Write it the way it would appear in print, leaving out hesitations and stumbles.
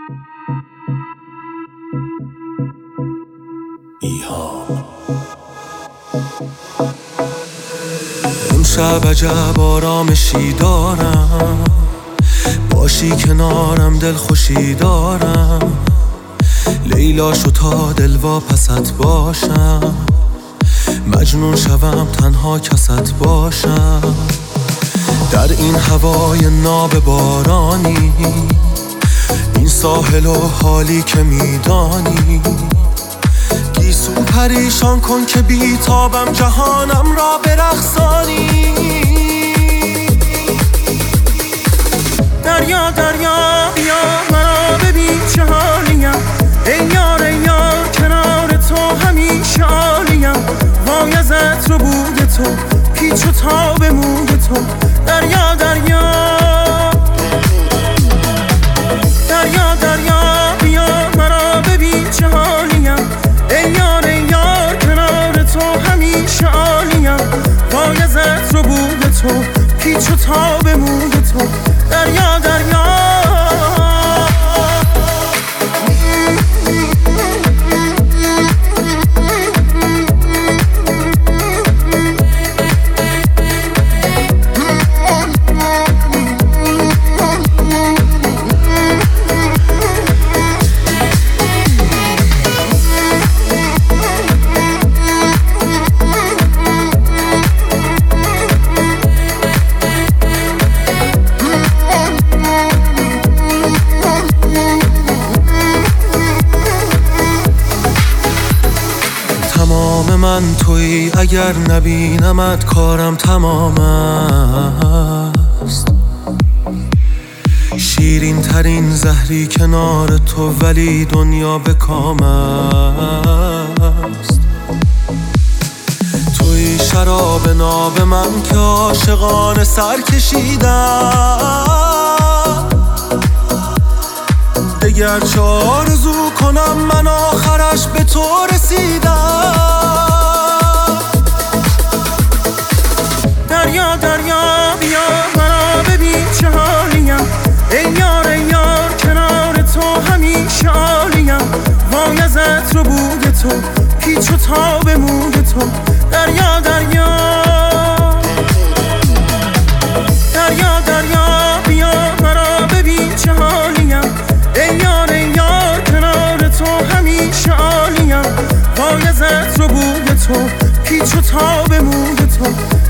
امشب عجب آرامشی دارم، باشی کنارم دل خوشی دارم. لیلا شو تا دلوا پست باشم، مجنون شوم تنها کست باشم. در این هوای ناب بارانی، این ساحل و حالی که میدانی، گیسو پریشان کن که بیتابم جهانم را برقصانی. دریا دریا بیا مرا ببین چه حالیم، ای یار ای یار کنار تو همیشه عالیم. وای از عطر و بوی تو، پیچ و تاب موی تو. دریا دریا دریا دریا بیا مرا ببین چه حالیم، ای یار ای یار کنار تو همیشه عالیم. وای از عطر و بوی تو، پیچ و تاب موی تو. دریا دریا تمام من تویی، اگر نبینمت کارم تمام است. شیرین ترین زهری کنار تو، ولی دنیا به کام است. تویی شراب ناب من که عاشقانه سر کشیدم. دگر چه آرزو کنم من آخرش به تو رسیدم. دریا دریا بیا مرا ببین چه حالیم، ای یار ای یار کنار تو همیشه عالیم. وای از عطر و بوی تو، پیچ و تاب موی تو. دریا دریا دریا دریا بیا مرا ببین چه حالیم، ای یار ای یار کنار تو همیشه عالیم. وای از عطر و بوی تو، پیچ و تاب موی تو.